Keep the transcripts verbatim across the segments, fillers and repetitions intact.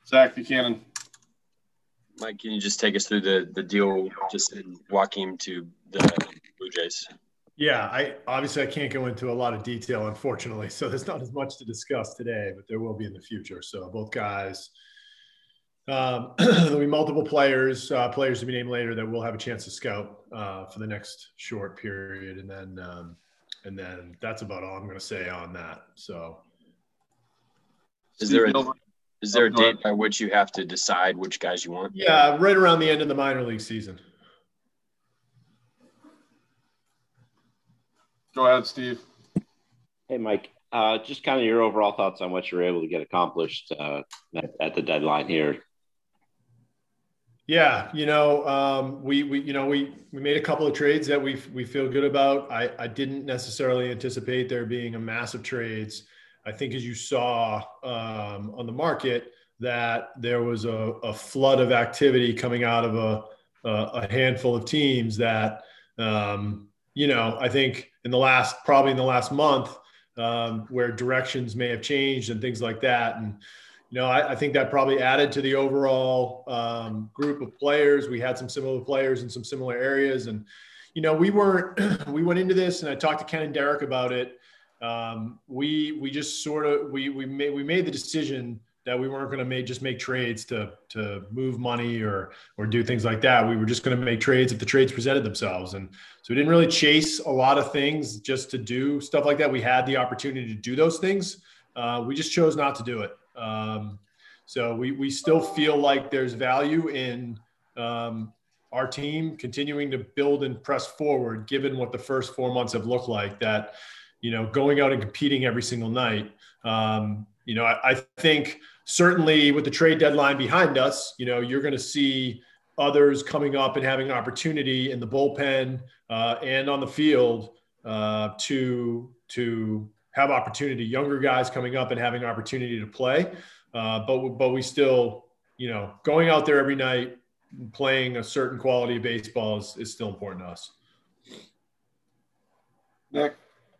Zach Buchanan. Mike, can you just take us through the the deal just in Joakim to the Blue Jays? Yeah, I obviously I can't go into a lot of detail, unfortunately. So there's not as much to discuss today, but there will be in the future. So both guys, um, there'll be multiple players, uh, players to be named later that we'll have a chance to scout uh, for the next short period, and then um, and then that's about all I'm going to say on that. So, is there a, is there a date by which you have to decide which guys you want? Yeah, right around the end of the minor league season. Go ahead, Steve. Hey, Mike. Uh, just kind of your overall thoughts on what you were able to get accomplished uh, at, at the deadline here. Yeah, you know, um, we we you know we we made a couple of trades that we we feel good about. I I didn't necessarily anticipate there being a massive trades. I think as you saw um, on the market that there was a, a flood of activity coming out of a a, a handful of teams that um, you know I think in the last probably in the last month um, where directions may have changed and things like that. And You know, I, I think that probably added to the overall um, group of players. We had some similar players in some similar areas. And, you know, we weren't, we went into this and I talked to Ken and Derek about it. Um, we, we just sort of, we, we made, we made the decision that we weren't going to make, just make trades to, to move money or, or do things like that. We were just going to make trades if the trades presented themselves. And so we didn't really chase a lot of things just to do stuff like that. We had the opportunity to do those things. Uh, we just chose not to do it. Um, so we, we still feel like there's value in um, our team continuing to build and press forward, given what the first four months have looked like, that, you know, going out and competing every single night. Um, you know, I, I think certainly with the trade deadline behind us, you know, you're going to see others coming up and having opportunity in the bullpen uh, and on the field uh, to, to, have opportunity, younger guys coming up and having opportunity to play. Uh, but, but we still, you know, going out there every night, playing a certain quality of baseball is, is still important to us. Nick?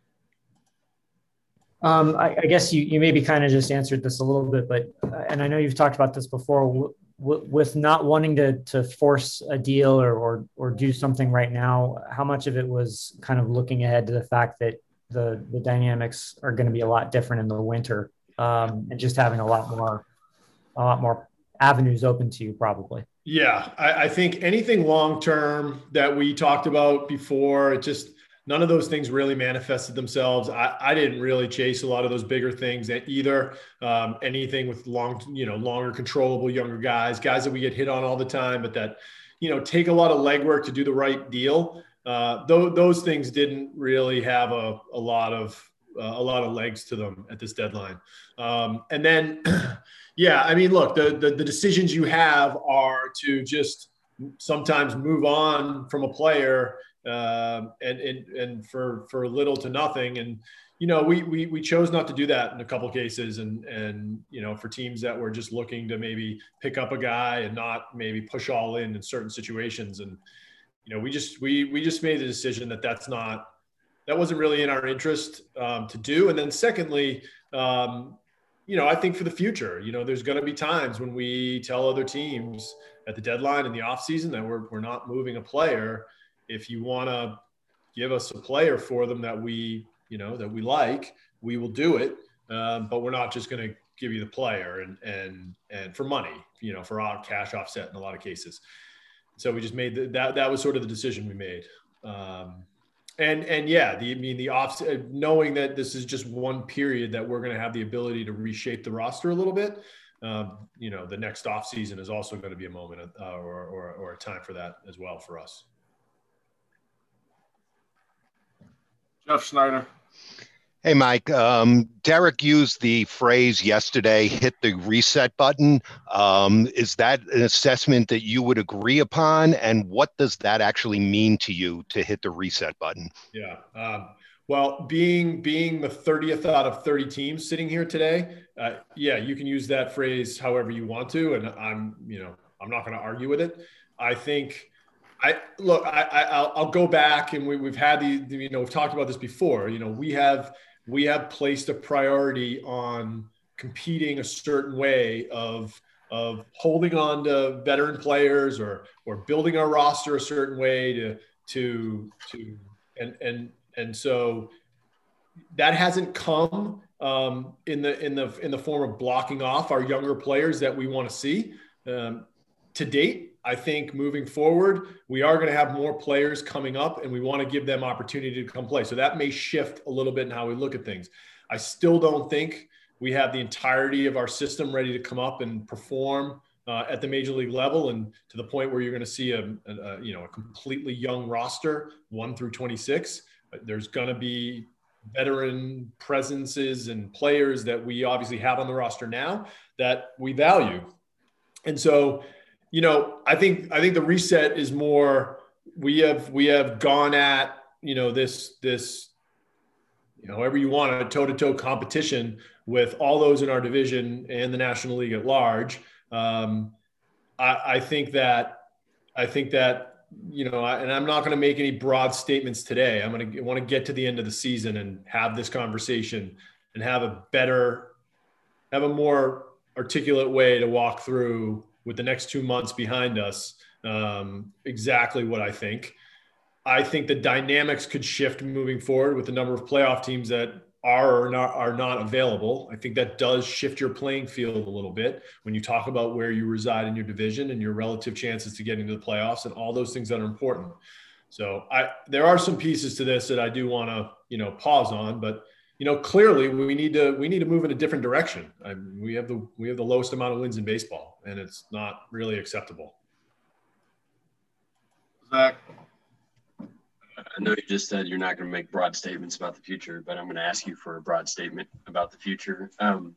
Um, I, I guess you, you maybe kind of just answered this a little bit, but, uh, and I know you've talked about this before, w- w- with not wanting to, to force a deal or, or, or do something right now, how much of it was kind of looking ahead to the fact that the the dynamics are going to be a lot different in the winter, um, and just having a lot more, a lot more avenues open to you probably. Yeah. I, I think anything long-term that we talked about before, it just, none of those things really manifested themselves. I, I didn't really chase a lot of those bigger things either. Um, anything with long, you know, longer controllable younger guys, guys that we get hit on all the time, but that, you know, take a lot of legwork to do the right deal. Uh, th- those things didn't really have a, a lot of uh, a lot of legs to them at this deadline. Um, and then, yeah, I mean, look, the, the the decisions you have are to just sometimes move on from a player uh, and and and for for little to nothing. And you know, we we we chose not to do that in a couple of cases. And and you know, for teams that were just looking to maybe pick up a guy and not maybe push all in in certain situations. And you know, we just we we just made the decision that that's not that wasn't really in our interest um, to do. And then secondly, um, you know, I think for the future, you know, there's going to be times when we tell other teams at the deadline in the off season that we're we're not moving a player. If you want to give us a player for them that we you know that we like, we will do it. Um, but we're not just going to give you the player and and and for money, you know, for our cash offset in a lot of cases. So we just made the, that, that was sort of the decision we made. Um, and, and yeah, the, I mean, the off, knowing that this is just one period that we're going to have the ability to reshape the roster a little bit. Um, you know, the next off season is also going to be a moment uh, or, or, or a time for that as well for us. Jeff Schneider. Hey, Mike. Um, Derek used the phrase yesterday, hit the reset button. Um, is that an assessment that you would agree upon? And what does that actually mean to you to hit the reset button? Yeah. Um, well, being being the thirtieth out of thirty teams sitting here today, uh, yeah, you can use that phrase however you want to. And I'm, you know, I'm not going to argue with it. I think I look, I, I I'll, I'll go back and we, we've had the, you know, we've talked about this before. You know, we have, we have placed a priority on competing a certain way of of holding on to veteran players or or building our roster a certain way to to to and and and so that hasn't come um, in the in the in the form of blocking off our younger players that we want to see um, to date. I think moving forward, we are going to have more players coming up, and we want to give them opportunity to come play. So that may shift a little bit in how we look at things. I still don't think we have the entirety of our system ready to come up and perform uh, at the major league level, and to the point where you're going to see a, a, a you know a completely young roster, one through twenty-six. There's going to be veteran presences and players that we obviously have on the roster now that we value, and so. You know, I think I think the reset is more we have we have gone at, you know, this this you know, however you want a toe-to-toe competition with all those in our division and the National League at large. Um, I, I think that I think that, you know, I, and I'm not going to make any broad statements today. I'm going to want to get to the end of the season and have this conversation and have a better, have a more articulate way to walk through with the next two months behind us, um, exactly what I think. I think the dynamics could shift moving forward with the number of playoff teams that are or not, are not available. I think that does shift your playing field a little bit when you talk about where you reside in your division and your relative chances to getting to the playoffs and all those things that are important. So I, there are some pieces to this that I do want to, you know, pause on, but you know, clearly we need to we need to move in a different direction. I mean, we have the we have the lowest amount of wins in baseball, and it's not really acceptable. Zach. I know you just said you're not going to make broad statements about the future, but I'm going to ask you for a broad statement about the future. Um,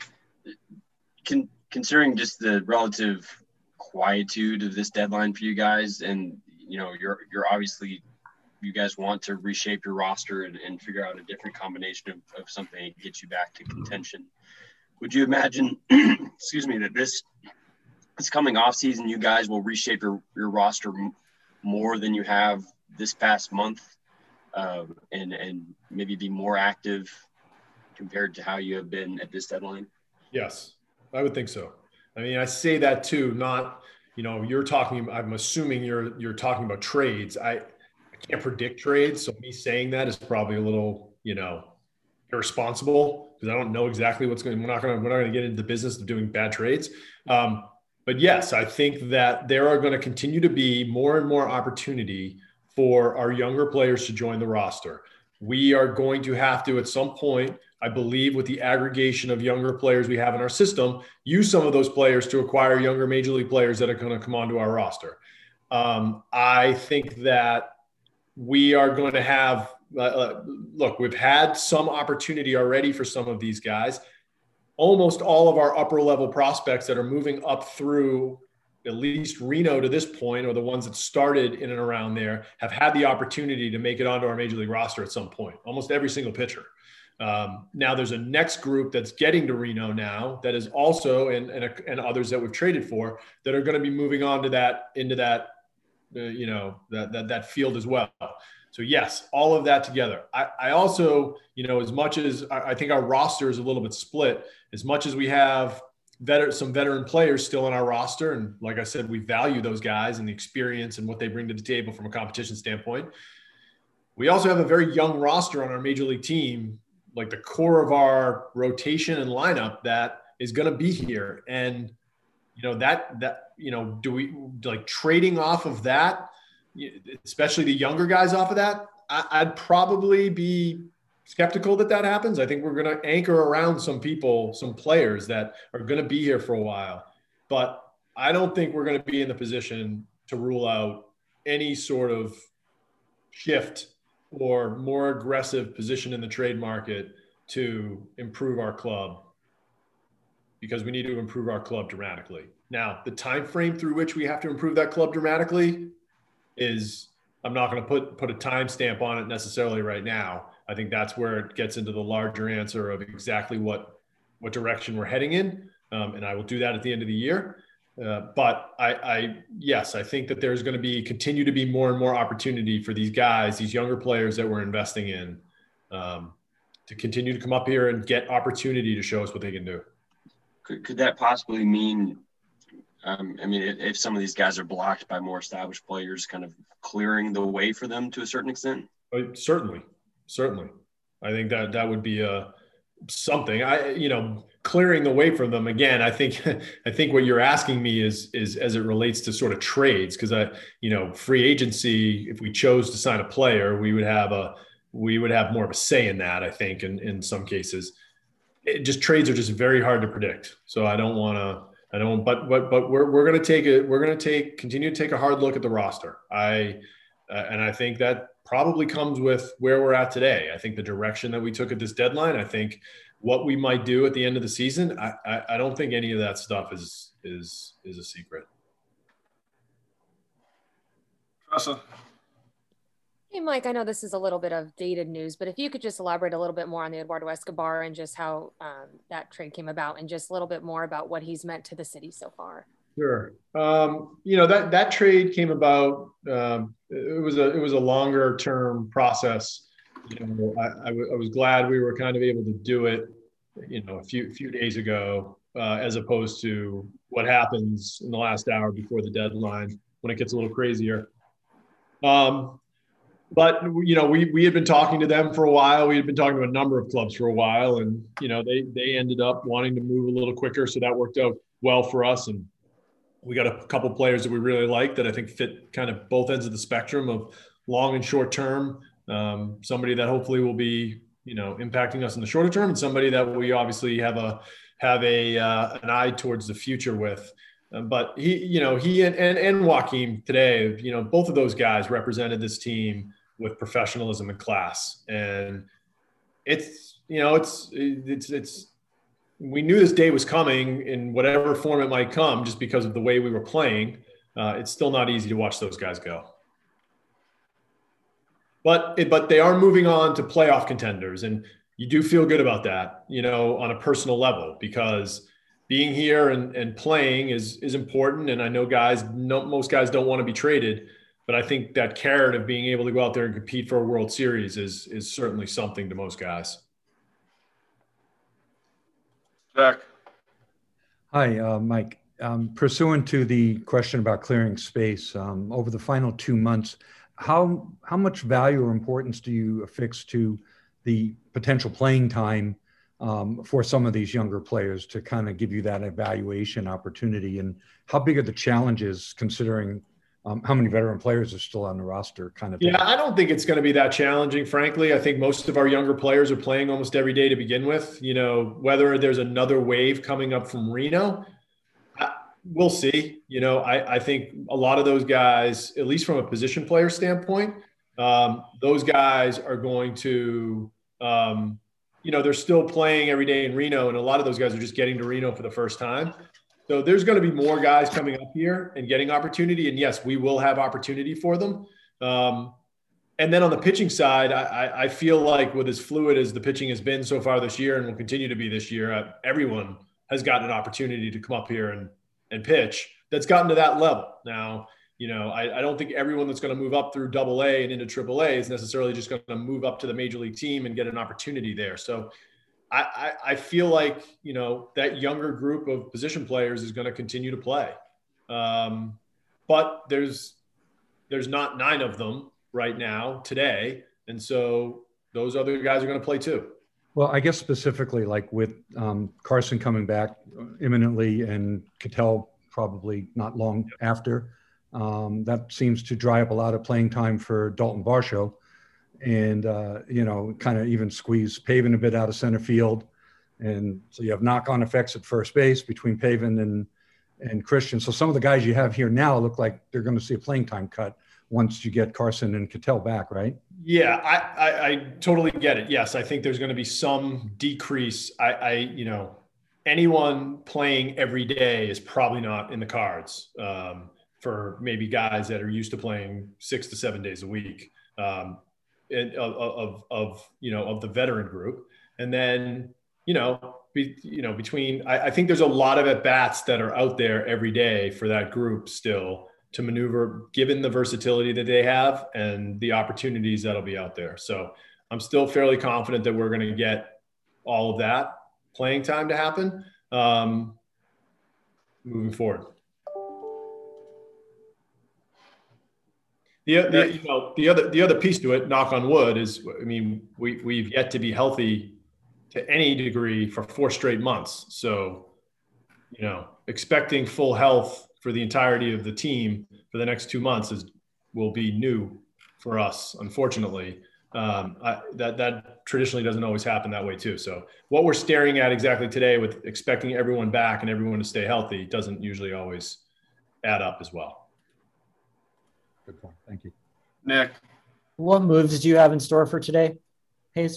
con- considering just the relative quietude of this deadline for you guys, and you know, you're you're obviously. You guys want to reshape your roster and, and figure out a different combination of, of something to get you back to contention. Would you imagine, excuse me, that this this coming off season, you guys will reshape your, your roster m- more than you have this past month, um, and, and maybe be more active compared to how you have been at this deadline? Yes, I would think so. I mean, I say that too, not, you know, you're talking, I'm assuming you're, you're talking about trades. I, can't predict trades. So me saying that is probably a little, you know, irresponsible because I don't know exactly what's going to, we're not going to, we're not going to get into the business of doing bad trades. Um, but yes, I think that there are going to continue to be more and more opportunity for our younger players to join the roster. We are going to have to, at some point, I believe with the aggregation of younger players we have in our system, use some of those players to acquire younger major league players that are going to come onto our roster. Um, I think that we are going to have, uh, look, we've had some opportunity already for some of these guys. Almost all of our upper level prospects that are moving up through at least Reno to this point, or the ones that started in and around there, have had the opportunity to make it onto our major league roster at some point, almost every single pitcher. Um, now there's a next group that's getting to Reno now that is also, and, and, and others that we've traded for, that are going to be moving on to that, into that, Uh, you know, that, that, that field as well. So yes, all of that together. I, I also, you know, as much as I, I think our roster is a little bit split, as much as we have veteran, some veteran players still in our roster. And like I said, we value those guys and the experience and what they bring to the table from a competition standpoint. We also have a very young roster on our major league team, like the core of our rotation and lineup that is going to be here. And, you know, that, that, you know, do we like trading off of that, especially the younger guys off of that? I, I'd probably be skeptical that that happens. I think we're going to anchor around some people, some players that are going to be here for a while, but I don't think we're going to be in the position to rule out any sort of shift or more aggressive position in the trade market to improve our club, because we need to improve our club dramatically. Now, the time frame through which we have to improve that club dramatically is, I'm not going to put put a time stamp on it necessarily right now. I think that's where it gets into the larger answer of exactly what what direction we're heading in, um, and I will do that at the end of the year. Uh, but I, I, yes, I think that there's going to be continue to be more and more opportunity for these guys, these younger players that we're investing in, um, to continue to come up here and get opportunity to show us what they can do. Could, could that possibly mean Um, I mean, if, if some of these guys are blocked by more established players, kind of clearing the way for them to a certain extent. Uh, Certainly, certainly. I think that that would be uh, something. I, you know, clearing the way from them again. I think, I think what you're asking me is is as it relates to sort of trades, because I, you know, free agency. If we chose to sign a player, we would have a we would have more of a say in that. I think in in some cases, it just trades are just very hard to predict. So I don't want to. I don't. But but but we're we're going to take it. We're going to take continue to take a hard look at the roster. I uh, and I think that probably comes with where we're at today. I think the direction that we took at this deadline, I think what we might do at the end of the season, I, I, I don't think any of that stuff is is is a secret. Tressa. Hey, Mike, I know this is a little bit of dated news, but if you could just elaborate a little bit more on the Eduardo Escobar and just how um, that trade came about and just a little bit more about what he's meant to the city so far. Sure. Um, you know, that, that trade came about, um, it was a, it was a longer term process. You know, I, I, w- I was glad we were kind of able to do it, you know, a few, few days ago, uh, as opposed to what happens in the last hour before the deadline when it gets a little crazier. Um, but, you know, we, we had been talking to them for a while. We had been talking to a number of clubs for a while, and, you know, they, they ended up wanting to move a little quicker. So that worked out well for us. And we got a couple players that we really like that I think fit kind of both ends of the spectrum of long and short term. Um, somebody that hopefully will be, you know, impacting us in the shorter term, and somebody that we obviously have a have a uh, an eye towards the future with. Um, but he, you know, he and, and and Joaquin today, you know, both of those guys represented this team with professionalism and class. And it's, you know, it's it's it's. We knew this day was coming in whatever form it might come, just because of the way we were playing. Uh, it's still not easy to watch those guys go. But it, but they are moving on to playoff contenders, and you do feel good about that, you know, on a personal level, because being here and, and playing is is important. And I know guys, no, most guys don't want to be traded, but I think that carrot of being able to go out there and compete for a World Series is is certainly something to most guys. Jack. Hi, uh, Mike. Um, pursuant to the question about clearing space, um, over the final two months, how how much value or importance do you affix to the potential playing time um, for some of these younger players to kind of give you that evaluation opportunity? And how big are the challenges considering um, how many veteran players are still on the roster kind of thing? Yeah, I don't think it's going to be that challenging, frankly. I think most of our younger players are playing almost every day to begin with. You know, whether there's another wave coming up from Reno, I, we'll see. You know, I, I think a lot of those guys, at least from a position player standpoint, um, those guys are going to, um, you know, they're still playing every day in Reno, and a lot of those guys are just getting to Reno for the first time. So there's going to be more guys coming up here and getting opportunity. And yes, we will have opportunity for them. Um, and then on the pitching side, I, I feel like with as fluid as the pitching has been so far this year and will continue to be this year, uh, everyone has gotten an opportunity to come up here and, and pitch that's gotten to that level. Now, you know, I, I don't think everyone that's going to move up through double A and into triple A is necessarily just going to move up to the major league team and get an opportunity there. So I, I feel like, you know, that younger group of position players is going to continue to play. Um, but there's there's not nine of them right now today. And so those other guys are going to play too. Well, I guess specifically like with um, Carson coming back imminently and Ketel probably not long after, um, that seems to dry up a lot of playing time for Dalton Varsho. And, uh, you know, kind of even squeeze Pavin a bit out of center field. And so you have knock-on effects at first base between Pavin and, and Christian. So some of the guys you have here now look like they're going to see a playing time cut once you get Carson and Ketel back, right? Yeah, I, I, I totally get it. Yes, I think there's going to be some decrease. I, I, you know, anyone playing every day is probably not in the cards um, for maybe guys that are used to playing six to seven days a week. Um, Of, of, of, you know, of the veteran group. And then, you know, be, you know, between, I, I think there's a lot of at-bats that are out there every day for that group still to maneuver, given the versatility that they have and the opportunities that'll be out there. So I'm still fairly confident that we're going to get all of that playing time to happen um, moving forward. The, the you know the other the other piece to it, knock on wood, is I mean we we've yet to be healthy to any degree for four straight months. So, you know, expecting full health for the entirety of the team for the next two months is will be new for us, unfortunately. Um, I, that that traditionally doesn't always happen that way too. So what we're staring at exactly today with expecting everyone back and everyone to stay healthy doesn't usually always add up as well. Good point. Thank you. Nick. What moves do you have in store for today, Hayes?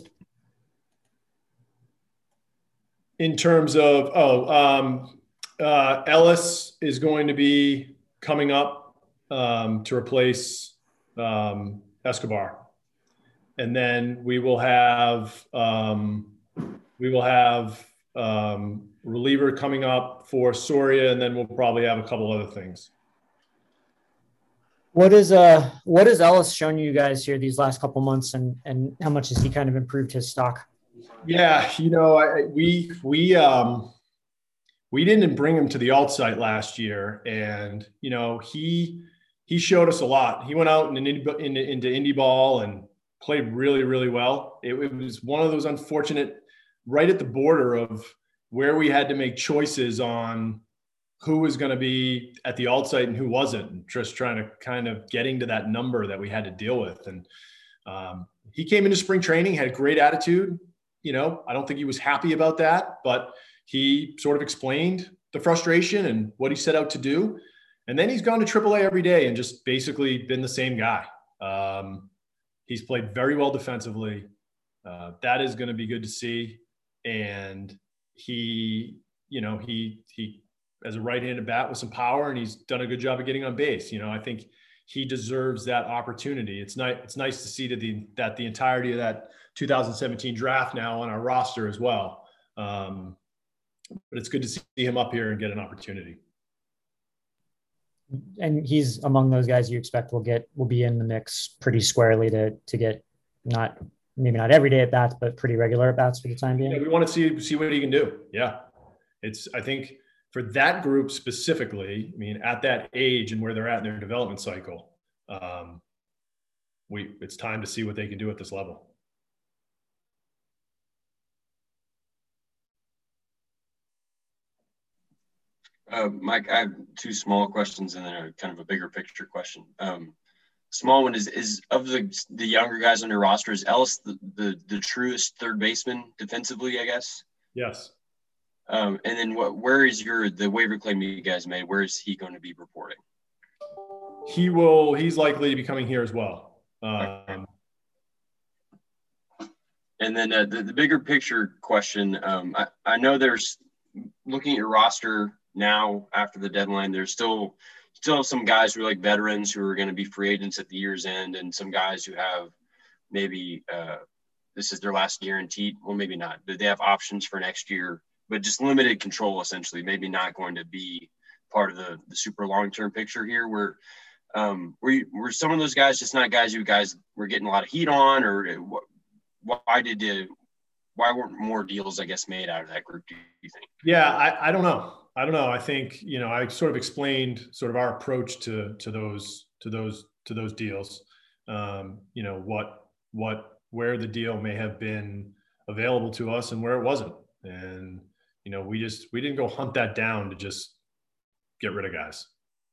In terms of, oh, um, uh, Ellis is going to be coming up um, to replace um, Escobar. And then we will have, um, we will have um, reliever coming up for Soria, and then we'll probably have a couple other things. What is uh what has Ellis shown you guys here these last couple months, and and how much has he kind of improved his stock? Yeah, you know, I, we we um we didn't bring him to the alt site last year, and you know he he showed us a lot. He went out in, into, into indie ball and played really really well. It, it was one of those unfortunate, right at the border of where we had to make choices on who was going to be at the alt site and who wasn't, and just trying to kind of getting to that number that we had to deal with. And um, he came into spring training, had a great attitude. You know, I don't think he was happy about that, but he sort of explained the frustration and what he set out to do. And then he's gone to triple A every day and just basically been the same guy. Um, he's played very well defensively. Uh, that is going to be good to see. And he, you know, he, he, as a right-handed bat with some power, and he's done a good job of getting on base. You know, I think he deserves that opportunity. It's nice. It's nice to see that the, that the entirety of that two thousand seventeen draft now on our roster as well. Um, but it's good to see him up here and get an opportunity. And he's among those guys you expect will get, will be in the mix pretty squarely to, to get not, maybe not every day at bats, but pretty regular at bats for the time being. Yeah, we want to see, see what he can do. Yeah. It's, I think, for that group specifically, I mean, at that age and where they're at in their development cycle, um, we it's time to see what they can do at this level. Uh, Mike, I have two small questions and then a kind of a bigger picture question. Um, small one is, is of the the younger guys on your roster, is Ellis the, the, the truest third baseman defensively, I guess? Yes. Um, and then what, where is your, the waiver claim you guys made, where is he going to be reporting? He will, he's likely to be coming here as well. Um, and then uh, the, the bigger picture question, um, I, I know there's, looking at your roster now after the deadline, there's still, still some guys who are like veterans who are going to be free agents at the year's end, and some guys who have maybe uh, this is their last guaranteed, well, maybe not, but they have options for next year, but just limited control, essentially, maybe not going to be part of the, the super long-term picture here. Where um, were, you, were some of those guys just not guys you guys were getting a lot of heat on, or why did uh, why weren't more deals, I guess, made out of that group, do you think? Yeah, I, I don't know. I don't know. I think, you know, I sort of explained sort of our approach to to those to those to those deals. Um, you know, what what where the deal may have been available to us and where it wasn't. And you know, we just, we didn't go hunt that down to just get rid of guys.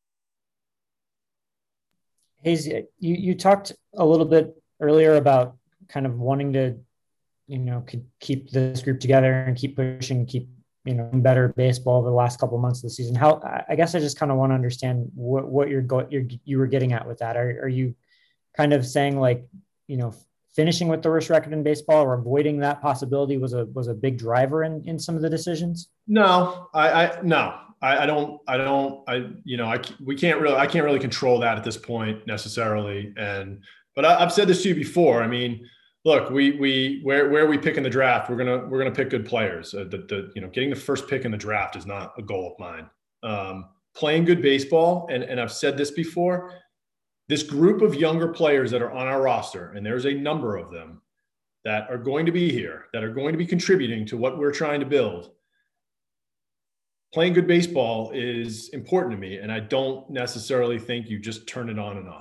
Hayes, you, you talked a little bit earlier about kind of wanting to, you know, keep this group together and keep pushing, keep, you know, better baseball over the last couple of months of the season. How, I guess I just kind of want to understand what, what you're going, you're, you were getting at with that. Are, are you kind of saying like, you know, finishing with the worst record in baseball or avoiding that possibility was a was a big driver in, in some of the decisions? No, I, I no, I, I don't, I don't, I, you know, I, we can't really, I can't really control that at this point necessarily. And, but I, I've said this to you before. I mean, look, we, we, where, where we pick in the draft, we're going to, we're going to pick good players. Uh, the, the, you know, getting the first pick in the draft is not a goal of mine. Um, playing good baseball. And, and I've said this before, this group of younger players that are on our roster, and there's a number of them that are going to be here, that are going to be contributing to what we're trying to build. Playing good baseball is important to me, and I don't necessarily think you just turn it on and off.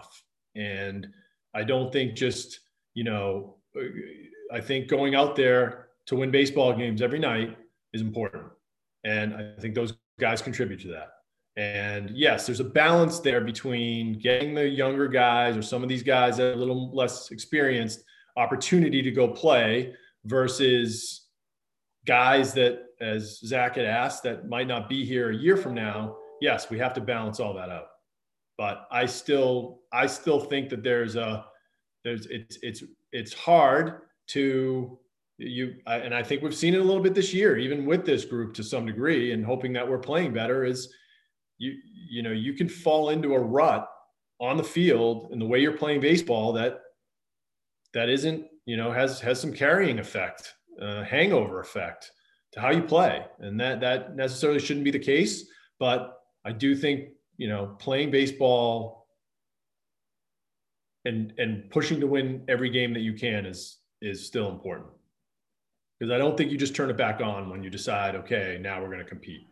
And I don't think just, you know, I think going out there to win baseball games every night is important. And I think those guys contribute to that. And yes, there's a balance there between getting the younger guys or some of these guys that are a little less experienced opportunity to go play versus guys that, as Zach had asked, that might not be here a year from now. Yes, we have to balance all that out. But I still, I still think that there's a, there's, it's, it's, it's hard to you. I, and I think we've seen it a little bit this year, even with this group to some degree, and hoping that we're playing better is you, you know, you can fall into a rut on the field and the way you're playing baseball that, that isn't, you know, has, has some carrying effect, uh, hangover effect to how you play. And that, that necessarily shouldn't be the case, but I do think, you know, playing baseball and and pushing to win every game that you can is is still important. Because I don't think you just turn it back on when you decide, okay, now we're going to compete.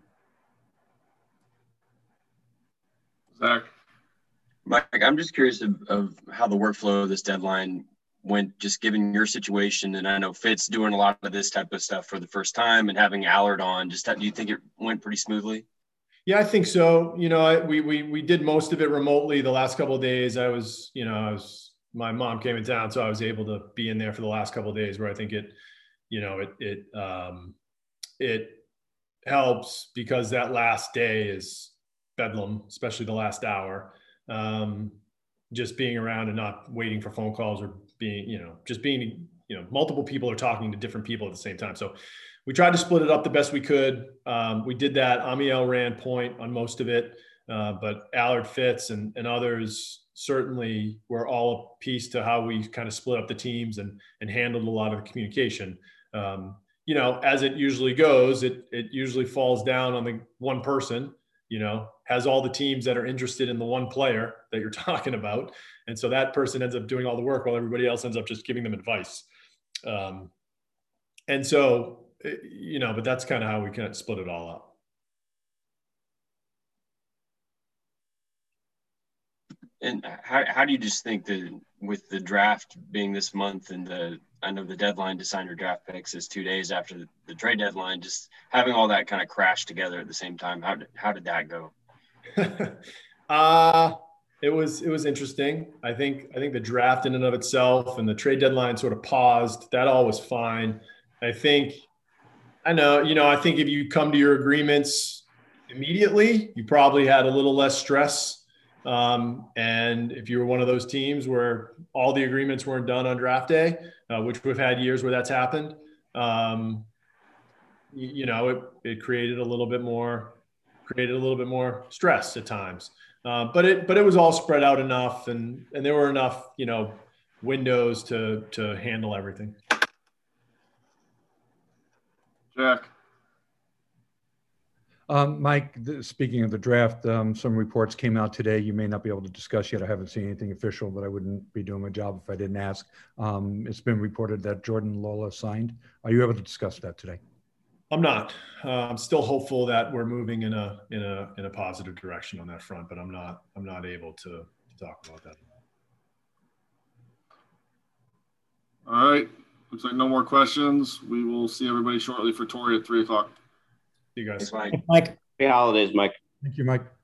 Zach. Mike, I'm just curious of, of how the workflow of this deadline went, just given your situation. And I know Fitz doing a lot of this type of stuff for the first time and having Allard on. Just how, do you think it went pretty smoothly? Yeah, I think so. You know, I, we we we did most of it remotely the last couple of days. I was, you know, I was my mom came in town, so I was able to be in there for the last couple of days. Where I think it, you know, it it um, it helps because that last day is bedlam, especially the last hour. Um, just being around and not waiting for phone calls or being, you know, just being, you know, multiple people are talking to different people at the same time. So we tried to split it up the best we could. Um, we did that. Amiel ran point on most of it, uh, but Allard, Fitz, and, and others certainly were all a piece to how we kind of split up the teams and, and handled a lot of the communication. Um, you know, as it usually goes, it, it usually falls down on the one person, you know, has all the teams that are interested in the one player that you're talking about. And so that person ends up doing all the work while everybody else ends up just giving them advice. Um, and so, you know, but that's kind of how we kind of split it all up. And how, how do you just think that with the draft being this month and the, I know the deadline to sign your draft picks is two days after the, the trade deadline, just having all that kind of crash together at the same time, how did, how did that go? uh, it was, it was interesting. I think, I think the draft in and of itself and the trade deadline sort of paused. That all was fine. I think, I know, you know, I think if you come to your agreements immediately, you probably had a little less stress. Um, and if you were one of those teams where all the agreements weren't done on draft day, uh, which we've had years where that's happened, um, you, you know, it, it created a little bit more, created a little bit more stress at times. Uh, but it, but it was all spread out enough, and, and there were enough, you know, windows to, to handle everything. Jack. Um, Mike, the, speaking of the draft, um, some reports came out today. You may not be able to discuss yet. I haven't seen anything official, but I wouldn't be doing my job if I didn't ask. Um, it's been reported that Jordan Lola signed. Are you able to discuss that today? I'm not. Uh, I'm still hopeful that we're moving in a in a in a positive direction on that front, but I'm not. I'm not able to, to talk about that. All right. Looks like no more questions. We will see everybody shortly for Tori at three o'clock. See you guys. Thanks, Mike. Mike. Happy holidays, Mike. Thank you, Mike.